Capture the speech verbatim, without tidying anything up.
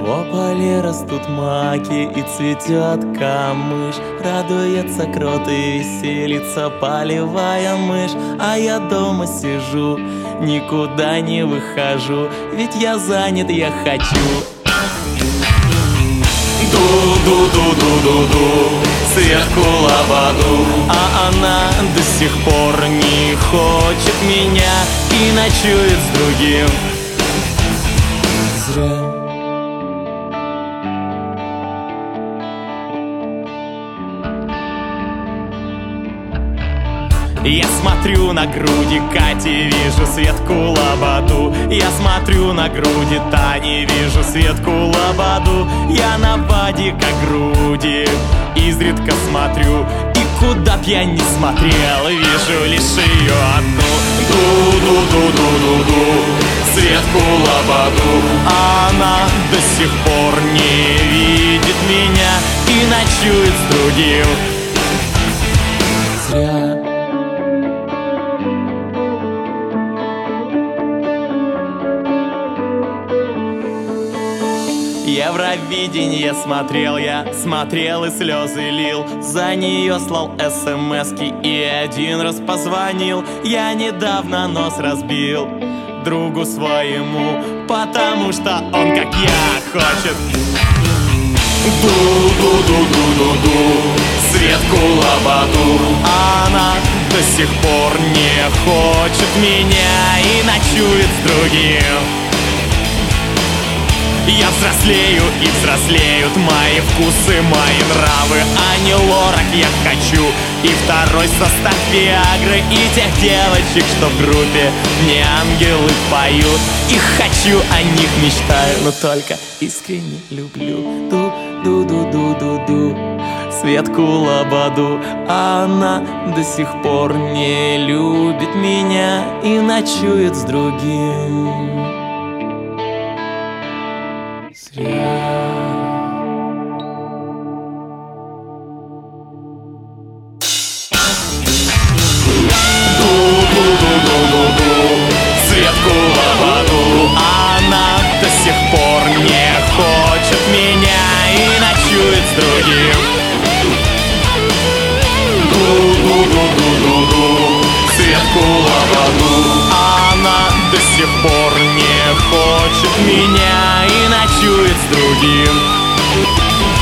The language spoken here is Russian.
поле растут маки и цветет камыш. Радуется крот и веселится полевая мышь. А я дома сижу, никуда не выхожу, ведь я занят, я хочу. Ду-ду-ду-ду-ду-ду, Светку Лободу, а она до сих пор не хочет меня и ночует с другим. Зря. Я смотрю на груди Кати, вижу Светку Лободу. Я смотрю на груди Тани, вижу Светку Лободу. Я на Вадика груди изредка смотрю, и куда б я ни смотрел, вижу лишь ее одну. Ду-ду-ду-ду-ду-ду, Светку Лободу. Она до сих пор не видит меня и ночует с другим. Зря. Евровидение смотрел я, смотрел и слезы лил. За нее слал смски и один раз позвонил. Я недавно нос разбил другу своему, потому что он, как я, хочет. Ду-ду-ду-ду-ду-ду, Светку Лободу. Она до сих пор не хочет меня и ночует с другим. Я взрослею и взрослеют мои вкусы, мои нравы, а не лорак я хочу. И второй состав Виагры, и тех девочек, что в группе мне ангелы поют. Их хочу, о них мечтаю, но только искренне люблю. Ду-ду-ду-ду-ду, Светку Лободу. А она до сих пор не любит меня и ночует с другим. Ду-ду-ду-ду-ду-ду, Светку Лободу. Она до сих пор не хочет меня и ночует с другим. Ду-ду-ду-ду-ду-ду, Светку Лободу. Она до сих пор не хочет меня и ночует с другим.